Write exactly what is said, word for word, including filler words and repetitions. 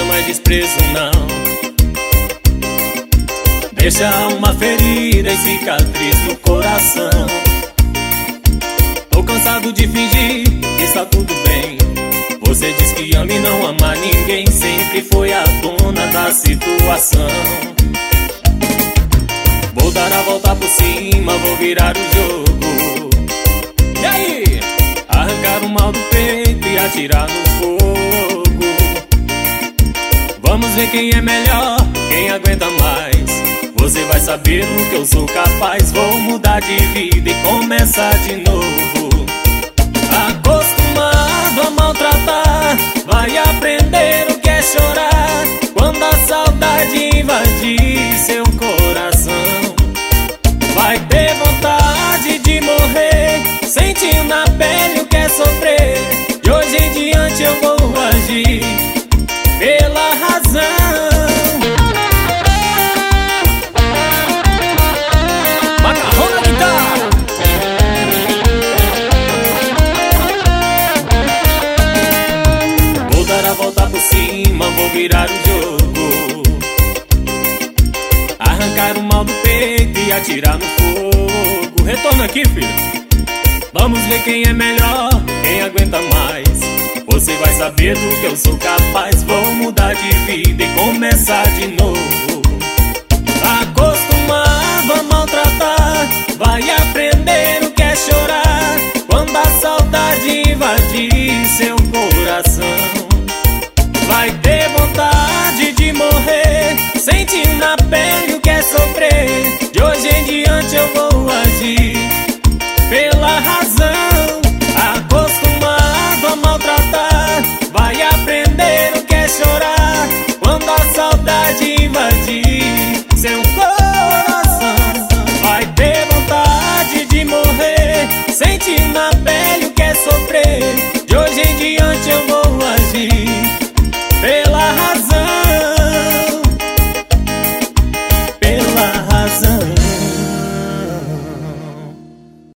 mais desprezo não. Deixa uma ferida e cicatriz no coração. Tô cansado de fingir que está tudo bem. Você diz que ama e não ama ninguém, sempre foi a dona da situação. Vou dar a volta por cima, vou virar o jogo. E aí? Arrancar o mal do peito e atirar no fogo. Vamos ver quem é melhor, quem aguenta mais. Você vai saber do que eu sou capaz. Vou mudar de vida e começar de novo. Acostumado a maltratar, vai aprender o que é chorar quando a saudade invadir seu coração. Vai ter vontade de morrer, sentir na pele o que é sofrer. De hoje em diante eu vou agir pela razão. Macarrão na guitarra. Vou dar a volta por cima, vou virar o jogo. Arrancar o mal do peito e atirar no fogo. Retorna aqui, filho. Vamos ver quem é melhor, quem aguenta mais. Você vai saber do que eu sou capaz. Vou mudar de vida e começar de novo.